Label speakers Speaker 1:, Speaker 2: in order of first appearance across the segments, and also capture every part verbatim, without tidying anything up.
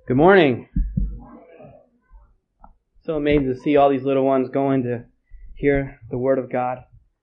Speaker 1: Good morning. So amazing to see all these little ones going to hear the Word of God.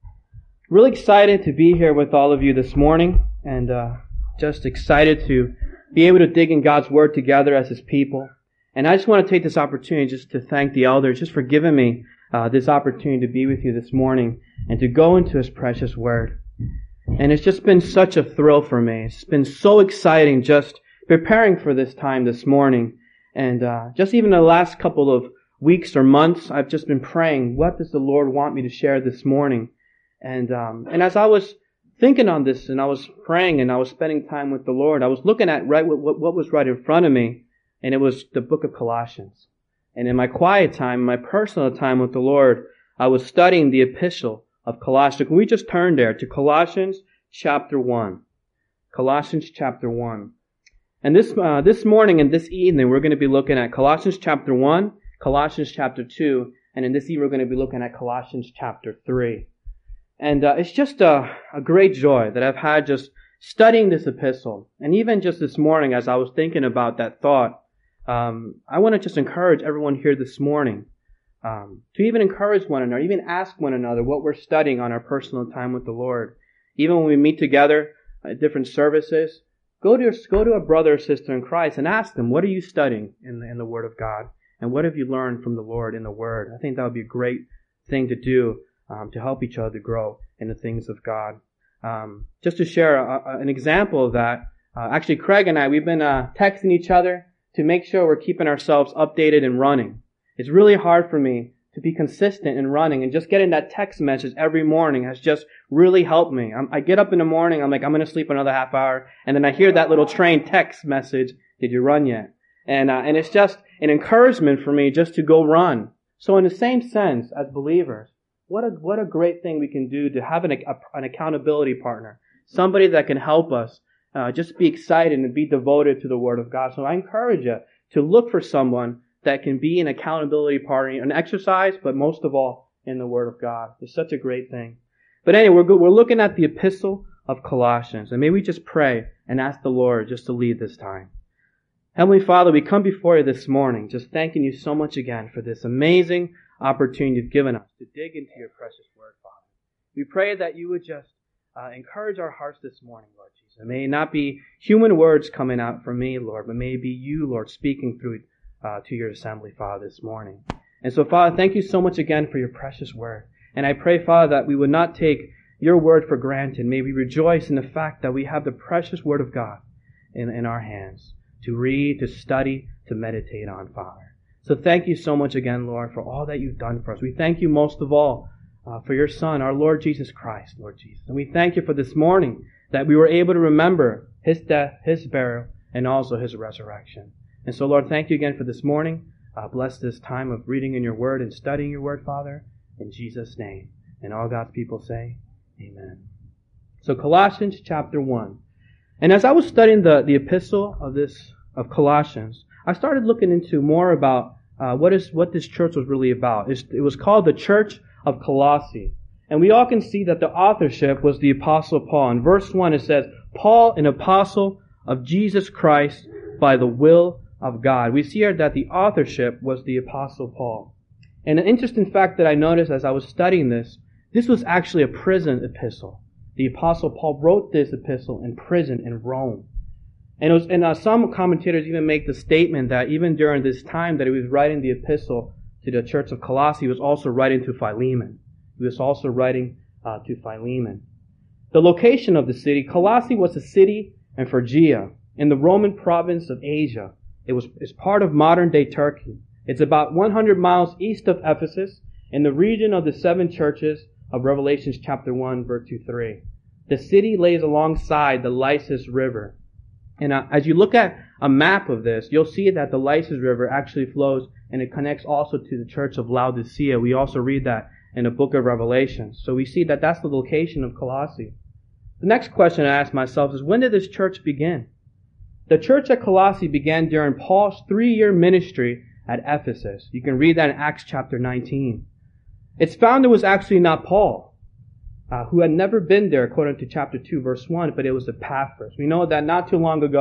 Speaker 1: Really excited to be here with all of you this morning, and uh, just excited to be able to dig in God's Word together as His people. And I just want to take this opportunity just to thank the elders just for giving me uh, this opportunity to be with you this morning and to go into His precious Word. And it's just been such a thrill for me. It's been so exciting just preparing for this time this morning. And uh, just even the last couple of weeks or months, I've just been praying, what does the Lord want me to share this morning? And um, and as I was thinking on this and I was praying and I was spending time with the Lord, I was looking at right what, what was right in front of me, and it was the book of Colossians. And in my quiet time, my personal time with the Lord, I was studying the epistle of Colossians. We just turned there to Colossians chapter one. Colossians chapter one. And this uh, this morning and this evening, we're going to be looking at Colossians chapter one, Colossians chapter two, and in this evening, we're going to be looking at Colossians chapter three. And uh, it's just a, a great joy that I've had just studying this epistle. And even just this morning, as I was thinking about that thought, um, I want to just encourage everyone here this morning um, to even encourage one another, even ask one another what we're studying on our personal time with the Lord. Even when we meet together at different services, Go to, go to a brother or sister in Christ and ask them, what are you studying in the, in the Word of God? And what have you learned from the Lord in the Word? I think that would be a great thing to do um, to help each other grow in the things of God. Um, just to share a, a, an example of that, uh, actually Craig and I, we've been uh, texting each other to make sure we're keeping ourselves updated and running. It's really hard for me to be consistent in running, and just getting that text message every morning has just really helped me. I'm, I get up in the morning, I'm like, I'm going to sleep another half hour, and then I hear that little train text message, did you run yet? And uh, and it's just an encouragement for me just to go run. So in the same sense, as believers, what a what a great thing we can do to have an, a, an accountability partner, somebody that can help us uh, just be excited and be devoted to the Word of God. So I encourage you to look for someone that can be an accountability partner, an exercise, but most of all, in the Word of God. It's such a great thing. But anyway, we're, we're looking at the epistle of Colossians, and may we just pray and ask the Lord just to lead this time. Heavenly Father, we come before you this morning, just thanking you so much again for this amazing opportunity you've given us to dig into your precious Word, Father. We pray that you would just uh, encourage our hearts this morning, Lord Jesus. It may not be human words coming out from me, Lord, but may it be you, Lord, speaking through Uh, to your assembly, Father, this morning. And so, Father, thank you so much again for your precious Word. And I pray, Father, that we would not take your Word for granted. May we rejoice in the fact that we have the precious Word of God in, in our hands to read, to study, to meditate on, Father. So thank you so much again, Lord, for all that you've done for us. We thank you most of all uh, for your Son, our Lord Jesus Christ, Lord Jesus. And we thank you for this morning that we were able to remember His death, His burial, and also His resurrection. And so, Lord, thank you again for this morning. Uh, bless this time of reading in your Word and studying your Word, Father, in Jesus' name. And all God's people say, amen. So Colossians chapter one. And as I was studying the, the epistle of this of Colossians, I started looking into more about uh, what is what this church was really about. It's, it was called the Church of Colossae. And we all can see that the authorship was the Apostle Paul. In verse one it says, Paul, an apostle of Jesus Christ by the will of God. We see here that the authorship was the Apostle Paul. And an interesting fact that I noticed as I was studying this, this was actually a prison epistle. The Apostle Paul wrote this epistle in prison in Rome. And, it was, and uh, some commentators even make the statement that even during this time that he was writing the epistle to the church of Colossae, he was also writing to Philemon. He was also writing uh, to Philemon. The location of the city, Colossae was a city in Phrygia, in the Roman province of Asia. It was it's part of modern-day Turkey. It's about one hundred miles east of Ephesus, in the region of the seven churches of Revelation chapter one, verse two through three. The city lays alongside the Lycus River. And uh, as you look at a map of this, you'll see that the Lycus River actually flows, and it connects also to the church of Laodicea. We also read that in the book of Revelation. So we see that that's the location of Colossae. The next question I ask myself is, when did this church begin? The church at Colossae began during Paul's three-year ministry at Ephesus. You can read that in Acts chapter nineteen. Its founder was actually not Paul, uh, who had never been there according to chapter two, verse one, but it was Epaphras. We know that not too long ago,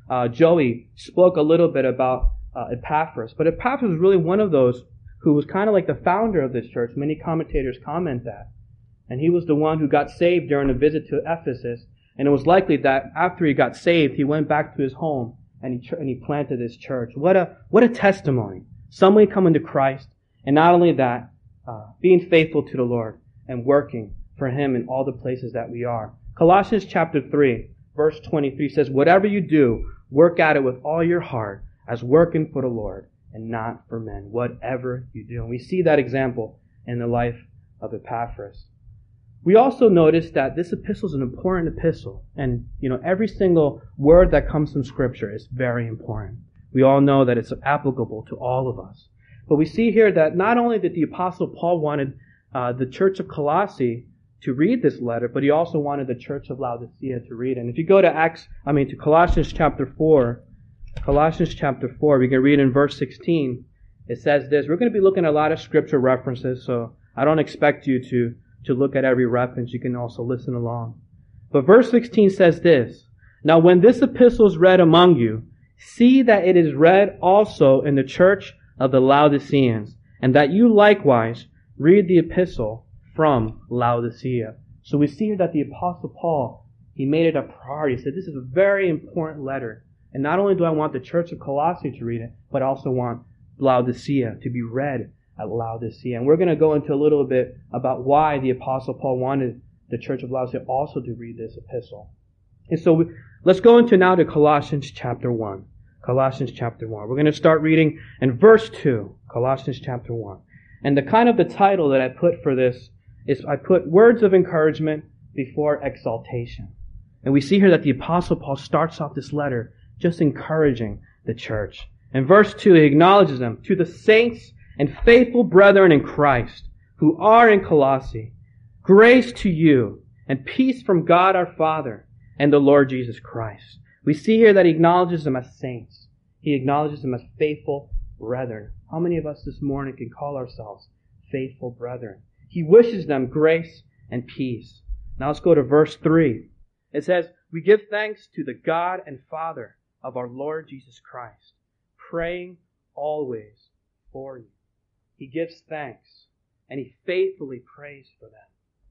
Speaker 1: uh, Joey spoke a little bit about uh, Epaphras. But Epaphras was really one of those who was kind of like the founder of this church. Many commentators comment that. And he was the one who got saved during a visit to Ephesus. And it was likely that after he got saved, he went back to his home and he, and he planted this church. What a, what a testimony. Someone coming to Christ. And not only that, uh, being faithful to the Lord and working for Him in all the places that we are. Colossians chapter three, verse twenty-three says, whatever you do, work at it with all your heart as working for the Lord and not for men. Whatever you do. And we see that example in the life of Epaphras. We also notice that this epistle is an important epistle. And, you know, every single word that comes from Scripture is very important. We all know that it's applicable to all of us. But we see here that not only did the Apostle Paul wanted uh, the church of Colossae to read this letter, but he also wanted the church of Laodicea to read it. And if you go to Acts, I mean to Colossians chapter four, Colossians chapter four, we can read in verse sixteen. It says this. We're going to be looking at a lot of scripture references, so I don't expect you to, to look at every reference. You can also listen along. But verse sixteen says this. Now when this epistle is read among you, see that it is read also in the church of the Laodiceans, and that you likewise read the epistle from Laodicea. So we see here that the Apostle Paul, he made it a priority. He said, this is a very important letter. And not only do I want the church of Colossae to read it, but I also want Laodicea to be read at Laodicea. And we're going to go into a little bit about why the Apostle Paul wanted the church of Laodicea also to read this epistle. And so we, let's go into now to Colossians chapter one. Colossians chapter one. We're going to start reading in verse two. Colossians chapter one. And the kind of the title that I put for this is I put words of encouragement before exaltation. And we see here that the Apostle Paul starts off this letter just encouraging the church. In verse two, he acknowledges them. To the saints and faithful brethren in Christ who are in Colossae, grace to you and peace from God our Father and the Lord Jesus Christ. We see here that he acknowledges them as saints. He acknowledges them as faithful brethren. How many of us this morning can call ourselves faithful brethren? He wishes them grace and peace. Now let's go to verse three. It says, we give thanks to the God and Father of our Lord Jesus Christ, praying always for you. He gives thanks and he faithfully prays for them.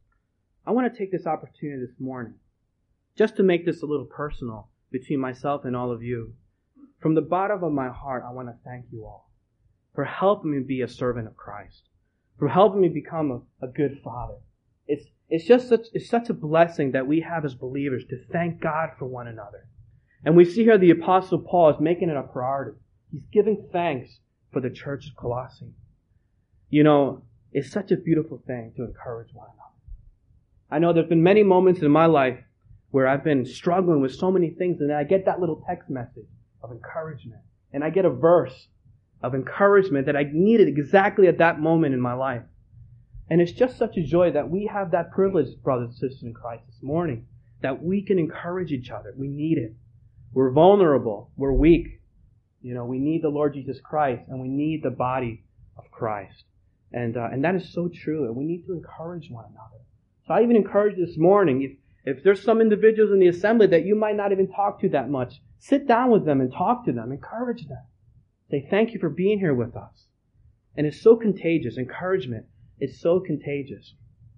Speaker 1: I want to take this opportunity this morning just to make this a little personal between myself and all of you. From the bottom of my heart, I want to thank you all for helping me be a servant of Christ, for helping me become a, a good father. It's, it's just such, it's such a blessing that we have as believers to thank God for one another. And we see here the Apostle Paul is making it a priority. He's giving thanks for the church of Colossae. You know, it's such a beautiful thing to encourage one another. I know there's been many moments in my life where I've been struggling with so many things, and then I get that little text message of encouragement. And I get a verse of encouragement that I needed exactly at that moment in my life. And it's just such a joy that we have that privilege, brothers and sisters in Christ, this morning, that we can encourage each other. We need it. We're vulnerable. We're weak. You know, we need the Lord Jesus Christ, and we need the body of Christ. And uh, and that is so true. And we need to encourage one another. So I even encourage this morning, if If there's some individuals in the assembly that you might not even talk to that much, sit down with them and talk to them. Encourage them. Say, thank you for being here with us. And it's so contagious. Encouragement is so contagious.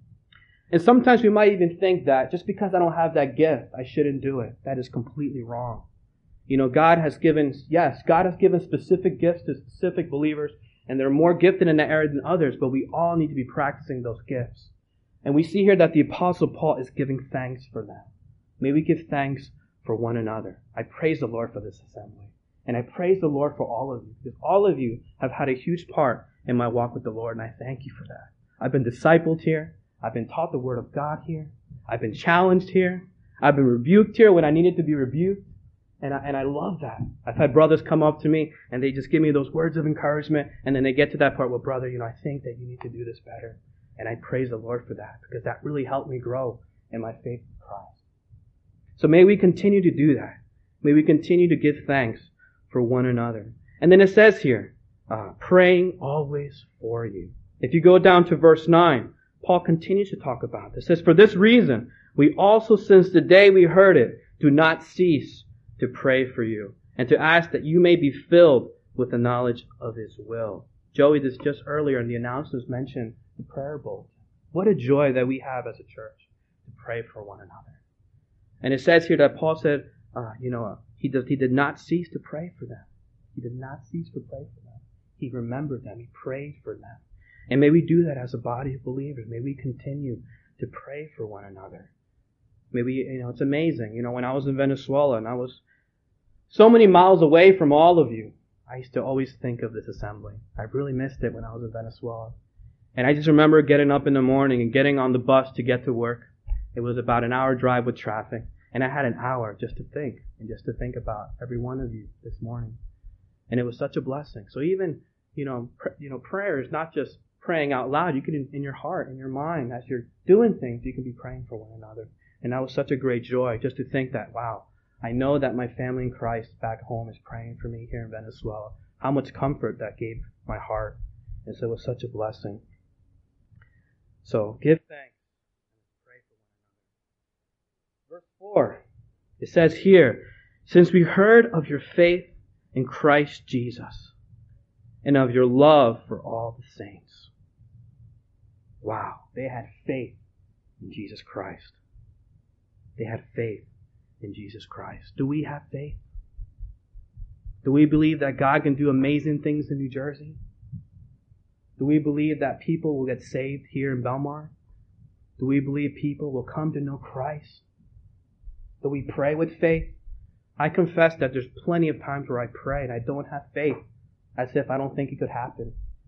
Speaker 1: And sometimes we might even think that just because I don't have that gift, I shouldn't do it. That is completely wrong. You know, God has given, yes, God has given specific gifts to specific believers, and they're more gifted in that area than others, but we all need to be practicing those gifts. And we see here that the Apostle Paul is giving thanks for them. May we give thanks for one another. I praise the Lord for this assembly. And I praise the Lord for all of you, because all of you have had a huge part in my walk with the Lord, and I thank you for that. I've been discipled here. I've been taught the Word of God here. I've been challenged here. I've been rebuked here when I needed to be rebuked. And I, and I love that. I've had brothers come up to me, and they just give me those words of encouragement, and then they get to that part, well, brother, you know, I think that you need to do this better. And I praise the Lord for that, because that really helped me grow in my faith in Christ. So may we continue to do that. May we continue to give thanks for one another. And then it says here, uh, praying always for you. If you go down to verse nine, Paul continues to talk about this. It says, for this reason, we also, since the day we heard it, do not cease to pray for you and to ask that you may be filled with the knowledge of His will. Joey, this just earlier in the announcements mentioned the prayer bowl. What a joy that we have as a church to pray for one another. And it says here that Paul said, uh, you know, uh, he, does, he did not cease to pray for them. He did not cease to pray for them. He remembered them. He prayed for them. And may we do that as a body of believers. May we continue to pray for one another. May we, you know, it's amazing. You know, when I was in Venezuela and I was so many miles away from all of you, I used to always think of this assembly. I really missed it when I was in Venezuela. And I just remember getting up in the morning and getting on the bus to get to work. It was about an hour drive with traffic. And I had an hour just to think and just to think about every one of you this morning. And it was such a blessing. So even, you know, pr- you know, prayer is not just praying out loud. You can, in, in your heart, in your mind, as you're doing things, you can be praying for one another. And that was such a great joy just to think that, wow, I know that my family in Christ back home is praying for me here in Venezuela. How much comfort that gave my heart. And so it was such a blessing. So give thanks and pray for one another. Verse four, it says here, since we heard of your faith in Christ Jesus and of your love for all the saints. Wow, they had faith in Jesus Christ. They had faith in Jesus Christ. Do we have faith? Do we believe that God can do amazing things in New Jersey? Do we believe that people will get saved here in Belmar? Do we believe people will come to know Christ? Do we pray with faith? I confess that there's plenty of times where I pray and I don't have faith, as if I don't think it could happen.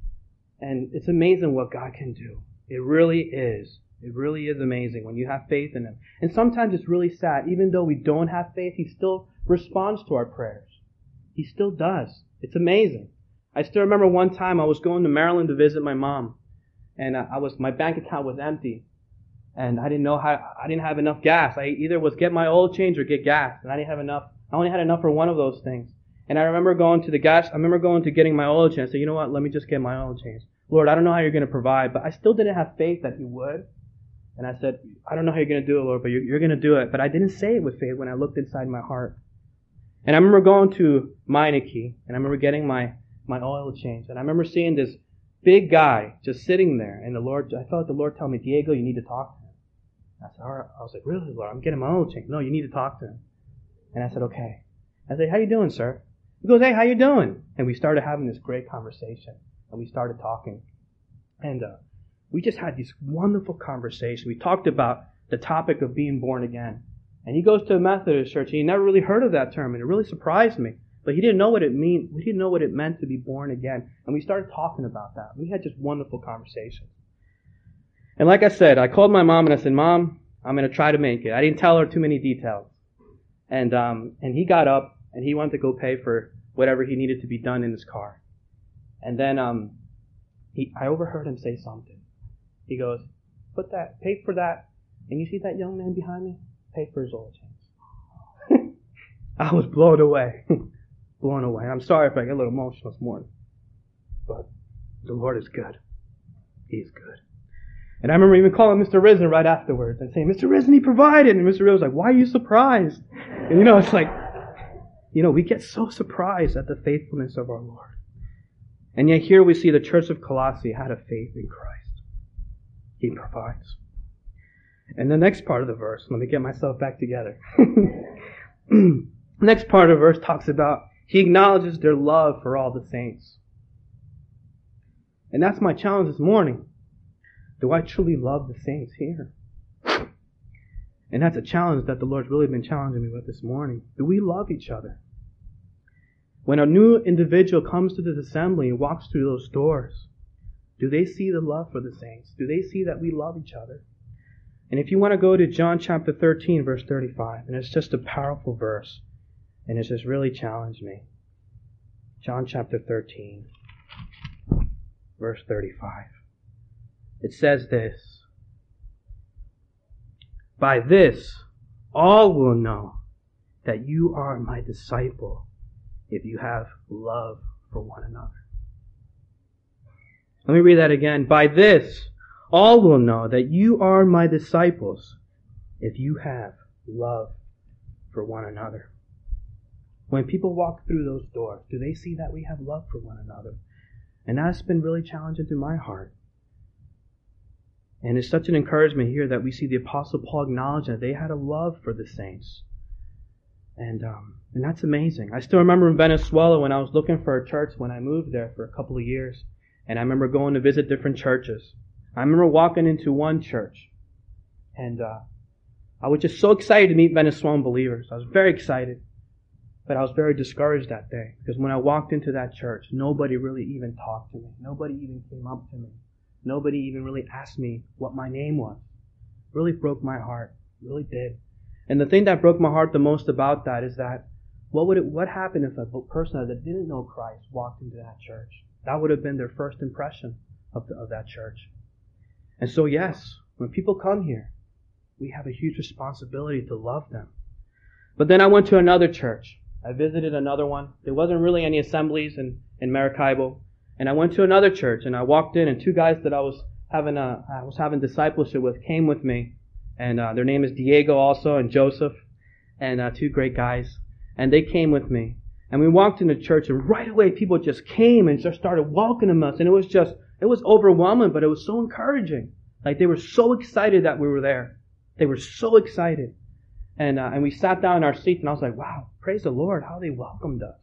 Speaker 1: And it's amazing what God can do. It really is. It really is amazing when you have faith in Him. And sometimes it's really sad. Even though we don't have faith, He still responds to our prayers. He still does. It's amazing. I still remember one time I was going to Maryland to visit my mom, and I was my bank account was empty, and I didn't know how. I didn't have enough gas. I either was get my oil change or get gas, and I didn't have enough. I only had enough for one of those things. And I remember going to the gas. I remember going to getting my oil change. I said, you know what? Let me just get my oil change. Lord, I don't know how you're going to provide, but I still didn't have faith that He would. And I said, I don't know how you're going to do it, Lord, but you're, you're going to do it. But I didn't say it with faith when I looked inside my heart. And I remember going to Meineke, and I remember getting my, my oil change. And I remember seeing this big guy just sitting there. And the Lord, I felt the Lord tell me, Diego, you need to talk to him. I said, all right. I was like, really, Lord? I'm getting my oil change. No, you need to talk to him. And I said, okay. I said, how you doing, sir? He goes, hey, how you doing? And we started having this great conversation. And we started talking. And uh, we just had this wonderful conversation. We talked about the topic of being born again. And he goes to a Methodist church, and he never really heard of that term, and it really surprised me. But he didn't know what it mean. He didn't know what it meant to be born again. And we started talking about that. We had just wonderful conversations. And like I said, I called my mom and I said, Mom, I'm going to try to make it. I didn't tell her too many details. And um, and he got up and he went to go pay for whatever he needed to be done in his car. And then um, he, I overheard him say something. He goes, put that, pay for that. And you see that young man behind me? Pay for his oil change. I was blown away. blown away. And I'm sorry if I get a little emotional this morning. But the Lord is good. He's good. And I remember even calling Mister Risen right afterwards and saying, Mister Risen, He provided. And Mister Risen was like, why are you surprised? And you know, it's like, you know, we get so surprised at the faithfulness of our Lord. And yet here we see the church of Colossae had a faith in Christ. He provides. And the next part of the verse, let me get myself back together. Next part of the verse talks about He acknowledges their love for all the saints. And that's my challenge this morning. Do I truly love the saints here? And that's a challenge that the Lord's really been challenging me with this morning. Do we love each other? When a new individual comes to this assembly and walks through those doors, do they see the love for the saints? Do they see that we love each other? And if you want to go to John chapter thirteen, verse thirty-five, and it's just a powerful verse, and it's just really challenged me. John chapter thirteen, verse thirty-five. It says this, by this all will know that you are my disciple if you have love for one another. Let me read that again. By this all will know that you are my disciples if you have love for one another. When people walk through those doors, do they see that we have love for one another? And that's been really challenging to my heart. And it's such an encouragement here that we see the Apostle Paul acknowledge that they had a love for the saints. And um, and that's amazing. I still remember in Venezuela when I was looking for a church when I moved there for a couple of years. And I remember going to visit different churches. I remember walking into one church. And uh, I was just so excited to meet Venezuelan believers. I was very excited. But I was very discouraged that day. Because when I walked into that church, nobody really even talked to me. Nobody even came up to me. Nobody even really asked me what my name was. It really broke my heart. It really did. And the thing that broke my heart the most about that is that what would it, what happened if a person that didn't know Christ walked into that church? That would have been their first impression of, the, of that church. And so yes, when people come here, we have a huge responsibility to love them. But then I went to another church. I visited another one. There wasn't really any assemblies in, in Maracaibo. And I went to another church and I walked in and two guys that I was having a, I was having discipleship with came with me. And uh, their name is Diego also and Joseph. And uh, two great guys. And they came with me. And we walked into church and right away people just came and just started welcoming us. And it was just, it was overwhelming, but it was so encouraging. Like they were so excited that we were there. They were so excited. And uh, and we sat down in our seats and I was like, wow, praise the Lord, how they welcomed us.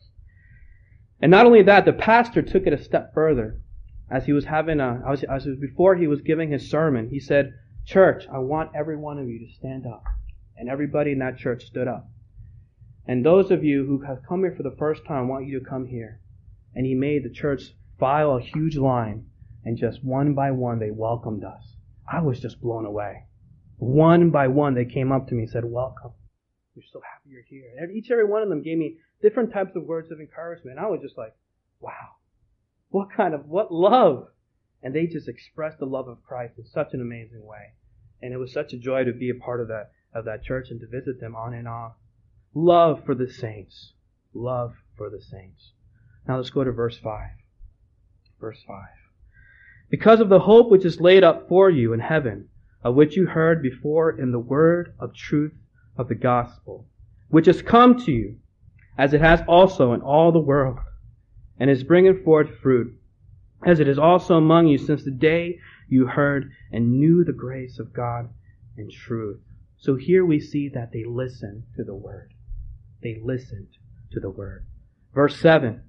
Speaker 1: And not only that, the pastor took it a step further. As he was having a, I was, as before he was giving his sermon, he said, church, I want every one of you to stand up. And everybody in that church stood up. And those of you who have come here for the first time, I want you to come here. And he made the church file a huge line. And just one by one, they welcomed us. I was just blown away. One by one, they came up to me and said, welcome. We're so happy you're here. And each and every one of them gave me different types of words of encouragement. And I was just like, wow, what kind of, what love. And they just expressed the love of Christ in such an amazing way. And it was such a joy to be a part of that, of that church and to visit them on and off. Love for the saints. Love for the saints. Now let's go to verse five. Verse five. Because of the hope which is laid up for you in heaven, of which you heard before in the word of truth of the gospel, which has come to you, as it has also in all the world, and is bringing forth fruit, as it is also among you since the day you heard and knew the grace of God and truth. So here we see that they listened to the word. They listened to the word. Verse seven.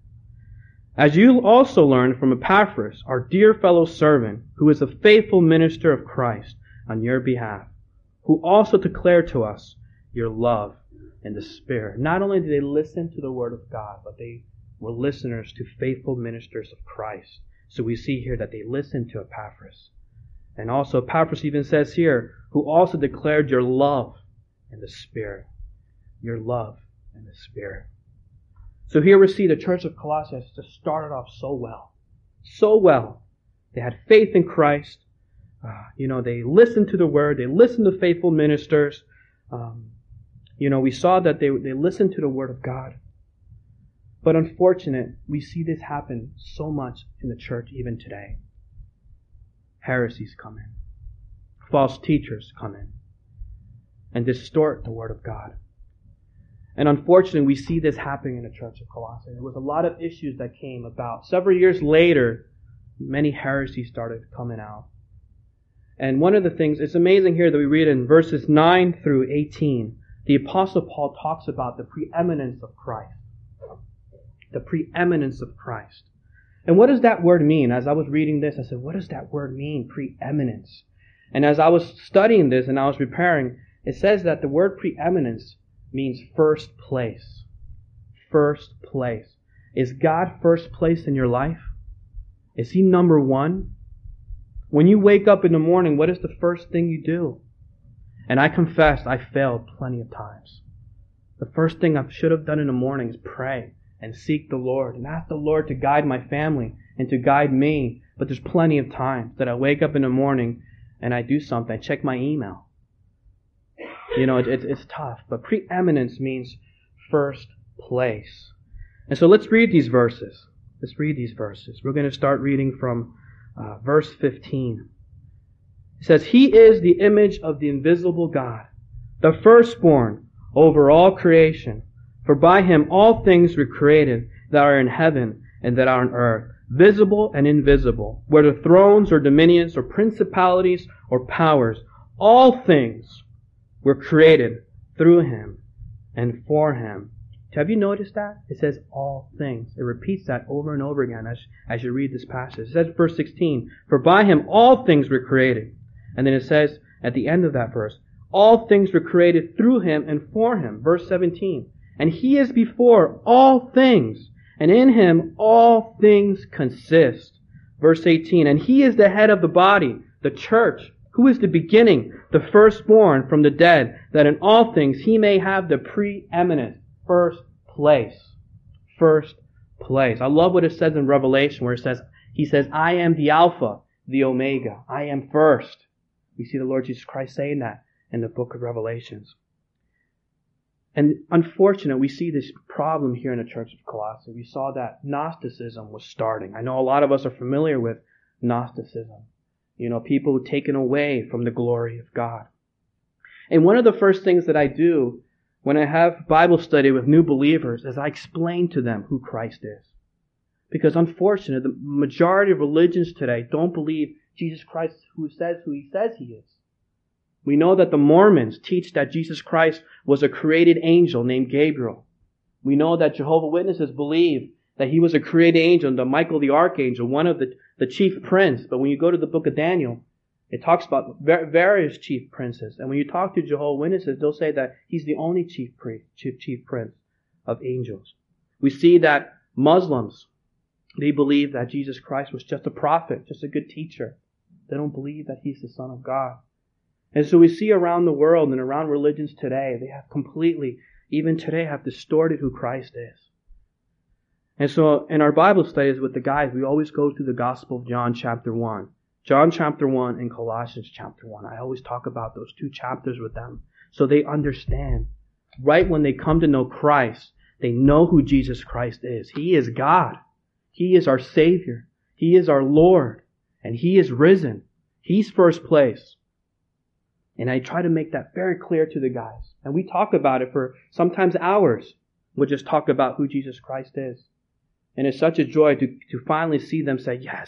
Speaker 1: As you also learned from Epaphras, our dear fellow servant, who is a faithful minister of Christ on your behalf, who also declared to us your love in the Spirit. Not only did they listen to the word of God, but they were listeners to faithful ministers of Christ. So we see here that they listened to Epaphras. And also Epaphras even says here, who also declared your love in the Spirit. Your love in the Spirit. So here we see the church of Colossae just started off so well. So well. They had faith in Christ. Uh, you know, they listened to the word. They listened to faithful ministers. Um, you know, we saw that they, they listened to the word of God. But unfortunate, we see this happen so much in the church even today. Heresies come in. False teachers come in and distort the word of God. And unfortunately, we see this happening in the church of Colossae. There was a lot of issues that came about. Several years later, many heresies started coming out. And one of the things, it's amazing here that we read in verses nine through eighteen, the Apostle Paul talks about the preeminence of Christ. The preeminence of Christ. And what does that word mean? As I was reading this, I said, what does that word mean, preeminence? And as I was studying this and I was preparing, it says that the word preeminence means first place. First place. Is God first place in your life? Is He number one? When you wake up in the morning, what is the first thing you do? And I confess, I failed plenty of times. The first thing I should have done in the morning is pray and seek the Lord and ask the Lord to guide my family and to guide me. But there's plenty of times that I wake up in the morning and I do something. I check my email. You know, it, it, it's tough. But preeminence means first place. And so let's read these verses. Let's read these verses. We're going to start reading from uh, verse fifteen. It says, He is the image of the invisible God, the firstborn over all creation. For by him all things were created that are in heaven and that are on earth, visible and invisible, whether thrones or dominions or principalities or powers. All things were created through him and for him. Have you noticed that? It says all things. It repeats that over and over again as, as you read this passage. It says verse sixteen, for by him all things were created. And then it says at the end of that verse, all things were created through him and for him. Verse seventeen, and he is before all things, and in him all things consist. Verse eighteen, and he is the head of the body, the church, who is the beginning, the firstborn from the dead, that in all things he may have the preeminent, first place. First place. I love what it says in Revelation where it says, he says, I am the Alpha, the Omega. I am first. We see the Lord Jesus Christ saying that in the book of Revelations. And unfortunately, we see this problem here in the church of Colossae. We saw that Gnosticism was starting. I know a lot of us are familiar with Gnosticism. You know, people taken away from the glory of God. And one of the first things that I do when I have Bible study with new believers is I explain to them who Christ is. Because unfortunately, the majority of religions today don't believe Jesus Christ who says who he says he is. We know that the Mormons teach that Jesus Christ was a created angel named Gabriel. We know that Jehovah's Witnesses believe that he was a created angel, the Michael the Archangel, one of the, the chief prince. But when you go to the book of Daniel, it talks about various chief princes. And when you talk to Jehovah's Witnesses, they'll say that he's the only chief priest, chief, chief prince of angels. We see that Muslims, they believe that Jesus Christ was just a prophet, just a good teacher. They don't believe that he's the Son of God. And so we see around the world and around religions today, they have completely, even today, have distorted who Christ is. And so in our Bible studies with the guys, we always go through the Gospel of John chapter one. John chapter one and Colossians chapter one. I always talk about those two chapters with them so they understand. Right when they come to know Christ, they know who Jesus Christ is. He is God. He is our Savior. He is our Lord. And He is risen. He's first place. And I try to make that very clear to the guys. And we talk about it for sometimes hours. We'll just talk about who Jesus Christ is. And it's such a joy to, to finally see them say, yes,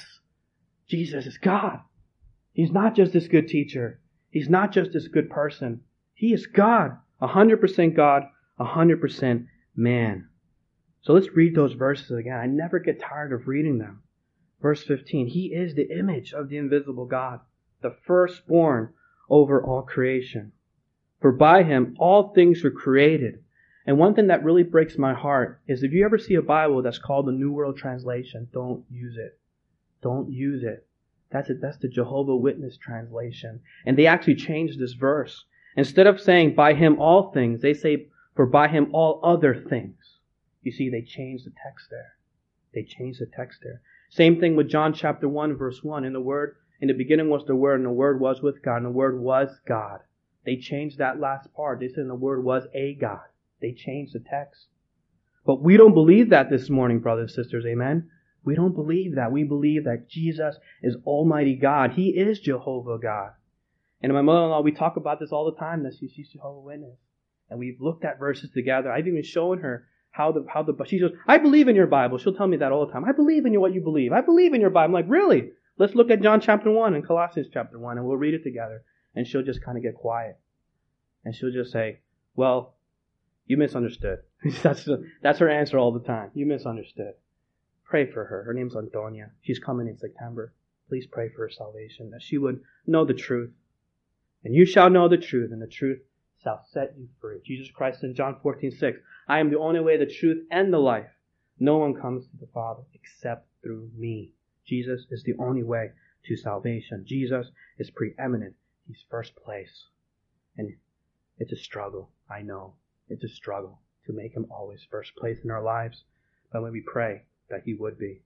Speaker 1: Jesus is God. He's not just this good teacher. He's not just this good person. He is God. one hundred percent God, one hundred percent man. So let's read those verses again. I never get tired of reading them. Verse fifteen, He is the image of the invisible God, the firstborn over all creation. For by Him all things were created. And one thing that really breaks my heart is if you ever see a Bible that's called the New World Translation, don't use it. Don't use it. That's it. That's the Jehovah's Witness translation. And they actually changed this verse. Instead of saying by Him all things, they say for by Him all other things. You see, they changed the text there. They changed the text there. Same thing with John chapter one, verse one. In the Word, in the beginning was the Word, and the Word was with God, and the Word was God. They changed that last part. They said the Word was a God. They changed the text. But we don't believe that this morning, brothers and sisters. Amen? We don't believe that. We believe that Jesus is Almighty God. He is Jehovah God. And my mother-in-law, we talk about this all the time, that she's Jehovah's Witness. And we've looked at verses together. I've even shown her how the, how the, she goes, I believe in your Bible. She'll tell me that all the time. I believe in you, what you believe. I believe in your Bible. I'm like, really? Let's look at John chapter one and Colossians chapter one, and we'll read it together. And she'll just kind of get quiet. And she'll just say, well, you misunderstood. that's, the, that's her answer all the time. You misunderstood. Pray for her. Her name's Antonia. She's coming in September. Please pray for her salvation, that she would know the truth. And you shall know the truth, and the truth shall set you free. Jesus Christ in John fourteen six, I am the only way, the truth, and the life. No one comes to the Father except through me. Jesus is the only way to salvation. Jesus is preeminent. He's first place. And it's a struggle, I know. It's a struggle to make Him always first place in our lives. But when we pray that He would be.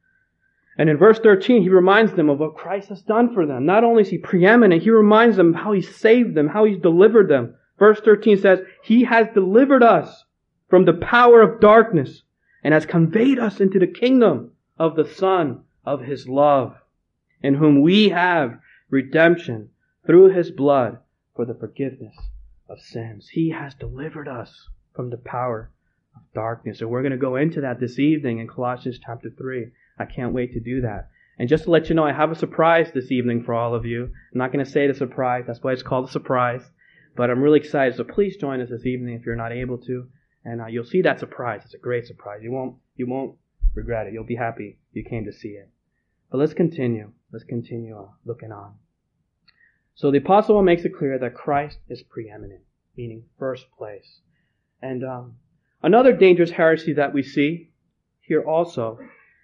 Speaker 1: And in verse thirteen, He reminds them of what Christ has done for them. Not only is He preeminent, He reminds them how He saved them, how He's delivered them. Verse thirteen says, He has delivered us from the power of darkness and has conveyed us into the kingdom of the Son of His love, in whom we have redemption through His blood for the forgiveness of sins. He has delivered us from the power of darkness. And we're going to go into that this evening in Colossians chapter three. I can't wait to do that. And just to let you know, I have a surprise this evening for all of you. I'm not going to say the surprise. That's why it's called a surprise. But I'm really excited. So please join us this evening if you're not able to. And uh, you'll see that surprise. It's a great surprise. You won't, you won't regret it. You'll be happy you came to see it. But let's continue. Let's continue uh, looking on. So the Apostle Paul makes it clear that Christ is preeminent, meaning first place. And um, another dangerous heresy that we see here also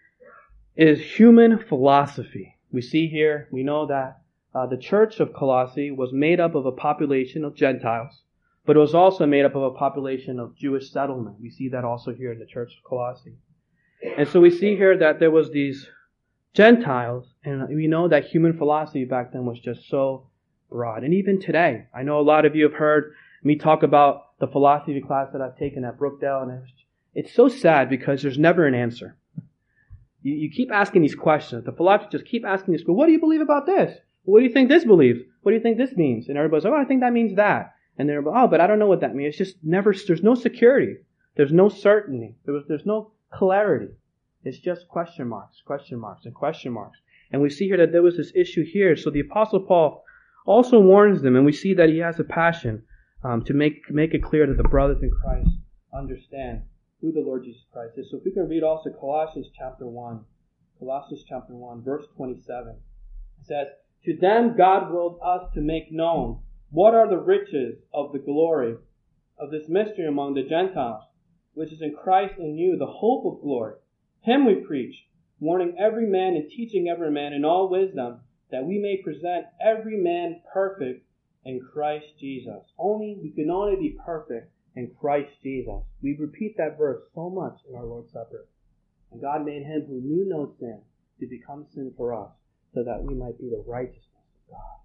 Speaker 1: is human philosophy. We see here, we know that uh, the church of Colossae was made up of a population of Gentiles, but it was also made up of a population of Jewish settlement. We see that also here in the church of Colossae. And so we see here that there was these Gentiles, and we know that human philosophy back then was just so broad. And even today, I know a lot of you have heard me talk about the philosophy class that I've taken at Brookdale, and it's so sad because there's never an answer. You, you keep asking these questions. The philosophers just keep asking this, but what do you believe about this? What do you think this believes? What do you think this means? And everybody's like, oh, I think that means that. And they're like, oh, but I don't know what that means. It's just never, there's no security. There's no certainty. There was, there's no clarity. It's just question marks, question marks, and question marks. And we see here that there was this issue here. So the Apostle Paul also warns them, and we see that he has a passion um, to make make it clear that the brothers in Christ understand who the Lord Jesus Christ is. So if we can read also Colossians chapter one, Colossians chapter one, verse twenty-seven. It says, to them God willed us to make known what are the riches of the glory of this mystery among the Gentiles, which is in Christ in you, the hope of glory. Him we preach, warning every man and teaching every man in all wisdom, that we may present every man perfect in Christ Jesus. Only, we can only be perfect in Christ Jesus. We repeat that verse so much in our Lord's Supper. And God made him who knew no sin to become sin for us, so that we might be the righteousness of God.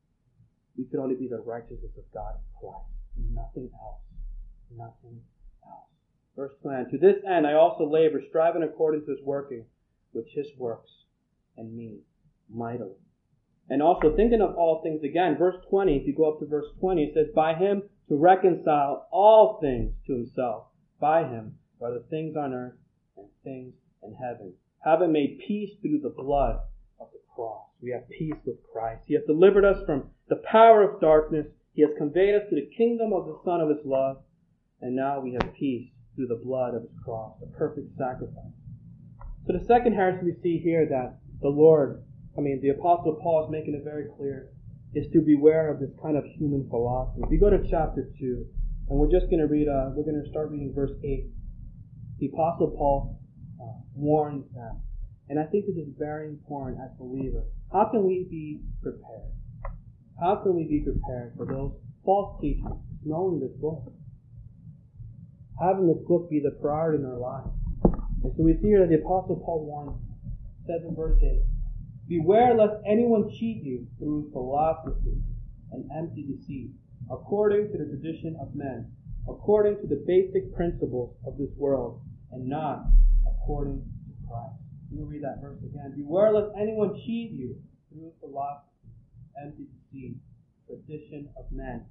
Speaker 1: We could only be the righteousness of God in Christ, and nothing else. Nothing else. Verse twenty, to this end I also labor, striving according to his working, which his works in me mightily. And also thinking of all things again, verse twenty, if you go up to verse twenty, it says, by him to reconcile all things to himself. By him are the things on earth and things in heaven, having made peace through the blood of the cross. We have peace with Christ. He has delivered us from the power of darkness. He has conveyed us to the kingdom of the Son of his love. And now we have peace through the blood of his cross, the perfect sacrifice. So the second heresy we see here that the Lord, I mean the Apostle Paul is making it very clear, is to beware of this kind of human philosophy. If you go to chapter two, and we're just going to read, uh, we're going to start reading verse eight. The Apostle Paul uh, warns them. And I think this is very important as believers. How can we be prepared? How can we be prepared for those false teachers, knowing this book? Having this book be the priority in our lives. And so we see here that the Apostle Paul warns, says in verse eight, beware lest anyone cheat you through philosophy and empty deceit, according to the tradition of men, according to the basic principles of this world, and not according to Christ. Let me read that verse again. Beware lest anyone cheat you through philosophy, empty deceit, tradition of men.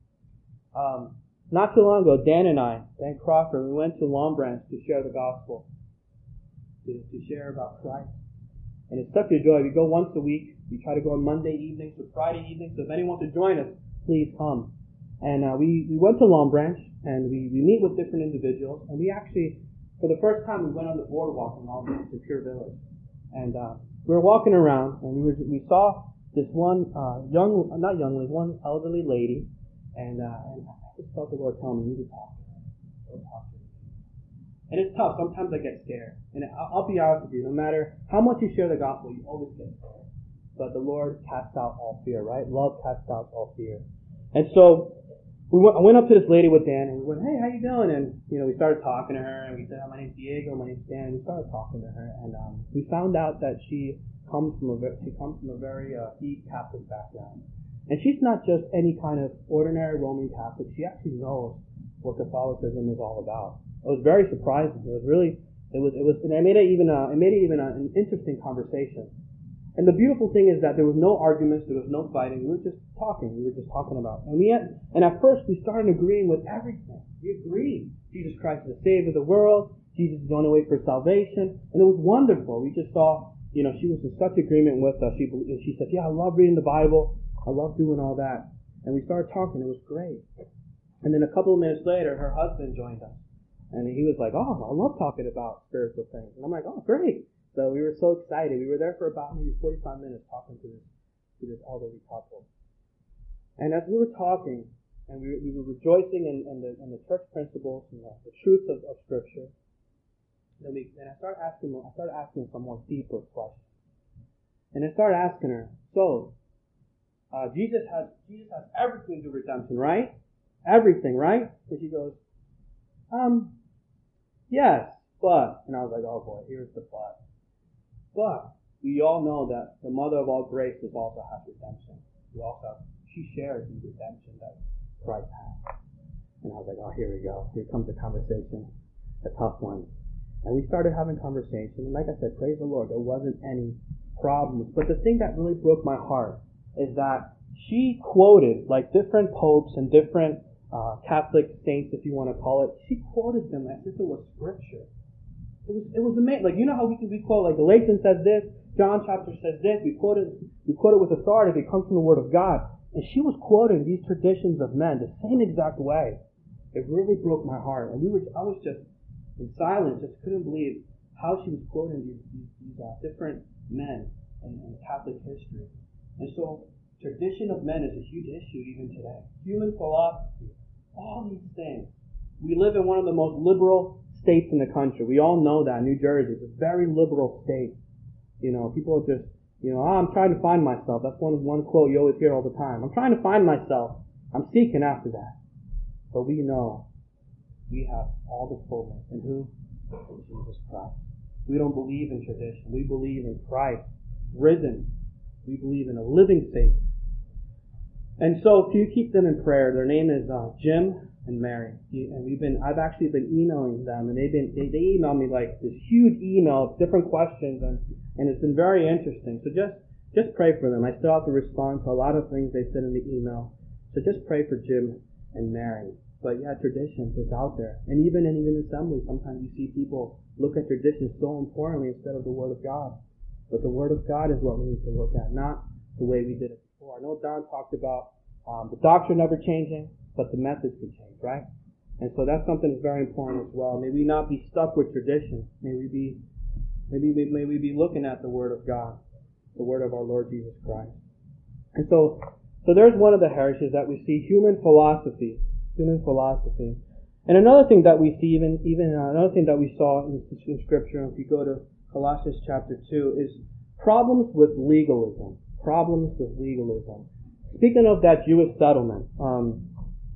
Speaker 1: Um, not too long ago, Dan and I, Dan Crawford, we went to Long Branch to share the gospel, to, to share about Christ. And it's such a joy. We go once a week. We try to go on Monday evenings or Friday evenings. So if anyone wants to join us, please come. And uh, we, we went to Long Branch, and we, we meet with different individuals. And we actually, for the first time, we went on the boardwalk in Long Branch, in Pure Village. And uh, we were walking around, and we were we saw this one uh, young, not young lady, one elderly lady. And, uh, and I just felt the Lord telling me, you need to talk to her. Go talk to her. And it's tough. Sometimes I get scared. And I'll, I'll be honest with you, no matter how much you share the gospel, you always get scared. But the Lord casts out all fear, right? Love casts out all fear. And so we went, I went up to this lady with Dan, and we went, hey, how you doing? And, you know, we started talking to her, and we said, oh, my name's Diego, my name's Dan. And we started talking to her, and um, we found out that she comes from a, she comes from a very uh, deep Catholic background. And she's not just any kind of ordinary Roman Catholic. She actually knows what Catholicism is all about. It was very surprising. It was really, it was, it was, and it made it even, a, it made it even a, an interesting conversation. And the beautiful thing is that there was no arguments, there was no fighting. We were just talking. We were just talking about. And we had, and at first we started agreeing with everything. We agreed. Jesus Christ is the Savior of the world. Jesus is the only way for salvation. And it was wonderful. We just saw, you know, she was in such agreement with us. She, she said, yeah, I love reading the Bible. I love doing all that. And we started talking. It was great. And then a couple of minutes later, her husband joined us. And he was like, oh, I love talking about spiritual things. And I'm like, oh, great. So we were so excited. We were there for about maybe forty-five minutes talking to this, to this elderly couple. And as we were talking, and we, we were rejoicing in, in, the, in the church principles and the, the truth of, of Scripture, then we, and I started asking, I started asking some more deeper questions. And I started asking her, so, uh, Jesus has Jesus has everything to redemption, right? Everything, right? And she goes, um, yes, but, and I was like, oh boy, here's the but. But we all know that the mother of all graces also has redemption. We also, she shares in redemption that Christ has. And I was like, oh, here we go. Here comes the conversation, a tough one. And we started having conversation. And like I said, praise the Lord, there wasn't any problems. But the thing that really broke my heart is that she quoted, like different popes and different uh, Catholic saints, if you want to call it, she quoted them as if it was Scripture. It was, it was amazing. Like, you know how we can, we quote, like, Galatians says this, John chapter says this, we quote it, we quote it with authority if it comes from the Word of God. And she was quoting these traditions of men the same exact way. It really broke my heart. And we were, I was just in silence, just couldn't believe how she was quoting these, these, these uh, different men in, in Catholic history. And so, tradition of men is a huge issue even today. Human philosophy, all these things. We live in one of the most liberal states in the country. We all know that. New Jersey is a very liberal state. You know, people are just, you know, oh, I'm trying to find myself. That's one one quote you always hear all the time. I'm trying to find myself. I'm seeking after that. But we know we have all the fullness in who? In Jesus Christ. We don't believe in tradition. We believe in Christ, risen. We believe in a living Savior. And so, if you keep them in prayer, their name is uh, Jim and Mary, and we've been, I've actually been emailing them, and they've been, they, they email me like this huge email of different questions, and, and it's been very interesting. So just, just pray for them. I still have to respond to a lot of things they said in the email. So just pray for Jim and Mary. But yeah, traditions is out there. And even in even assembly, sometimes you see people look at traditions so importantly instead of the Word of God. But the Word of God is what we need to look at, not the way we did it before. I know Don talked about um, the doctrine never changing, but the methods can change, right? And so that's something that's very important as well. May we not be stuck with tradition. May we be, maybe may we be looking at the Word of God, the Word of our Lord Jesus Christ. And so, so there's one of the heresies that we see: human philosophy, human philosophy. And another thing that we see, even even uh, another thing that we saw in, in Scripture, if you go to Colossians chapter two, is problems with legalism. Problems with legalism. Speaking of that Jewish settlement, um,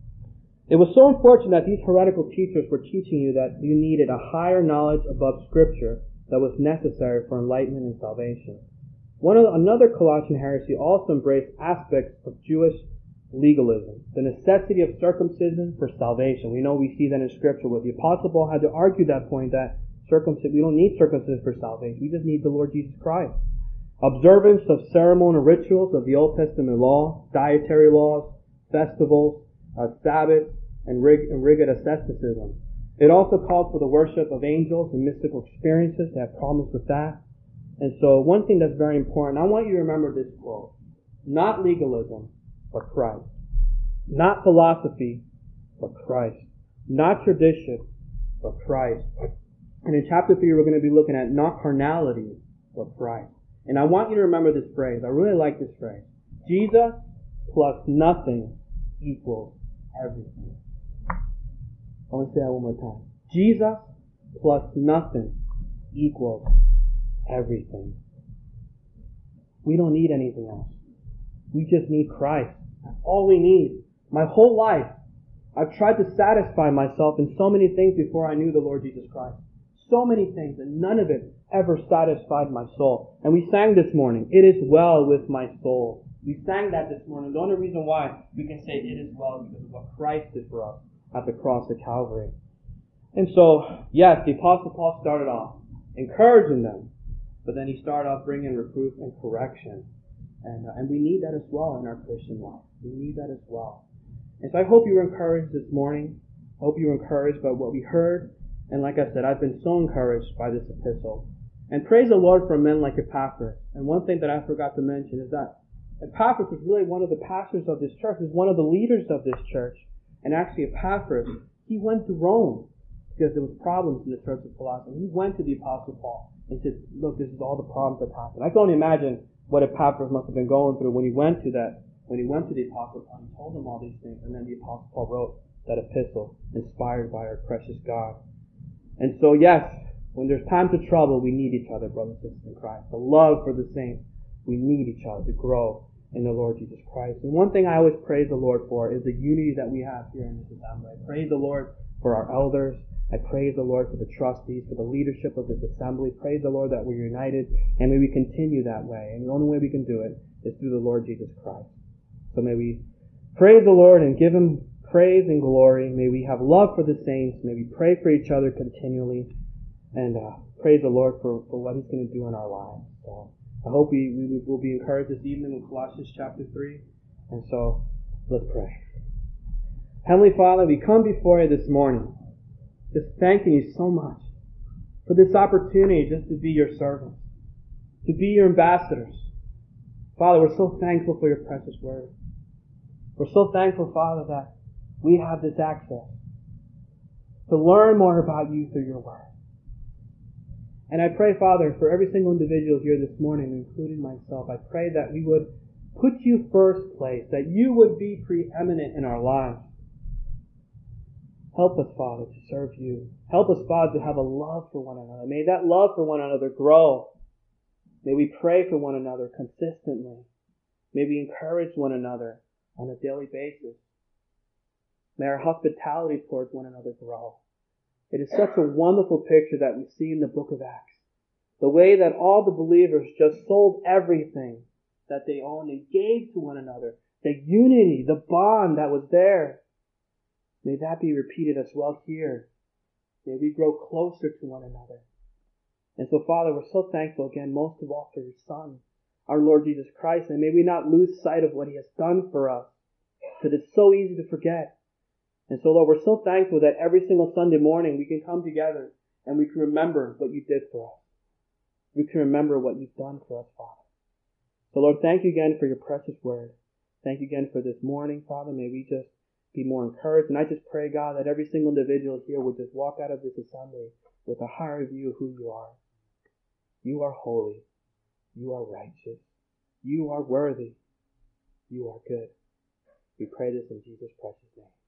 Speaker 1: it was so unfortunate that these heretical teachers were teaching you that you needed a higher knowledge above Scripture that was necessary for enlightenment and salvation. One of, another Colossian heresy also embraced aspects of Jewish legalism, the necessity of circumcision for salvation. We know we see that in Scripture where the Apostle Paul had to argue that point that circumcision, we don't need circumcision for salvation. We just need the Lord Jesus Christ. Observance of ceremonial rituals of the Old Testament law, dietary laws, festivals, uh, Sabbaths, and, rig- and rigid asceticism. It also called for the worship of angels and mystical experiences. They have problems with that. And so one thing that's very important, I want you to remember this quote: not legalism, but Christ. Not philosophy, but Christ. Not tradition, but Christ. And in chapter three, we're going to be looking at not carnality, but Christ. And I want you to remember this phrase. I really like this phrase. Jesus plus nothing equals everything. I want to say that one more time. Jesus plus nothing equals everything. We don't need anything else. We just need Christ. That's all we need. My whole life, I've tried to satisfy myself in so many things before I knew the Lord Jesus Christ. So many things, and none of it ever satisfied my soul. And we sang this morning, "It is well with my soul." We sang that this morning. The only reason why we can say it is well is because of what Christ did for us at the cross of Calvary. And so, yes, the Apostle Paul started off encouraging them, but then he started off bringing reproof and correction. And, uh, and we need that as well in our Christian life. We need that as well. And so I hope you were encouraged this morning. I hope you were encouraged by what we heard. And like I said, I've been so encouraged by this epistle. And praise the Lord for men like Epaphras. And one thing that I forgot to mention is that Epaphras was really one of the pastors of this church. He's one of the leaders of this church. And actually Epaphras, he went to Rome because there was problems in the church of Colossae. He went to the Apostle Paul and said, look, this is all the problems that happened. I can only imagine what Epaphras must have been going through when he went to that, when he went to the Apostle Paul and told him all these things. And then the Apostle Paul wrote that epistle inspired by our precious God. And so yes, when there's times of trouble, we need each other, brothers and sisters in Christ. The love for the saints, we need each other to grow in the Lord Jesus Christ. And one thing I always praise the Lord for is the unity that we have here in this assembly. I praise the Lord for our elders. I praise the Lord for the trustees, for the leadership of this assembly. Praise the Lord that we're united, and may we continue that way. And the only way we can do it is through the Lord Jesus Christ. So may we praise the Lord and give Him praise and glory. May we have love for the saints. May we pray for each other continually, and uh, praise the Lord for, for what He's going to do in our lives. So I hope we, we will be encouraged this evening in Colossians chapter three. And so let's pray. Heavenly Father, we come before You this morning just thanking You so much for this opportunity just to be Your servants, to be Your ambassadors. Father, we're so thankful for Your precious word. We're so thankful, Father, that we have this access to learn more about You through Your word. And I pray, Father, for every single individual here this morning, including myself, I pray that we would put You first place, that You would be preeminent in our lives. Help us, Father, to serve You. Help us, Father, to have a love for one another. May that love for one another grow. May we pray for one another consistently. May we encourage one another on a daily basis. May our hospitality towards one another grow. It is such a wonderful picture that we see in the book of Acts. The way that all the believers just sold everything that they owned and gave to one another. The unity, the bond that was there. May that be repeated as well here. May we grow closer to one another. And so, Father, we're so thankful again, most of all, for Your Son, our Lord Jesus Christ. And may we not lose sight of what He has done for us, because it's so easy to forget. And so, Lord, we're so thankful that every single Sunday morning we can come together and we can remember what You did for us. We can remember what You've done for us, Father. So, Lord, thank You again for Your precious word. Thank You again for this morning, Father. May we just be more encouraged. And I just pray, God, that every single individual here would just walk out of this assembly with a higher view of who You are. You are holy. You are righteous. You are worthy. You are good. We pray this in Jesus' precious name.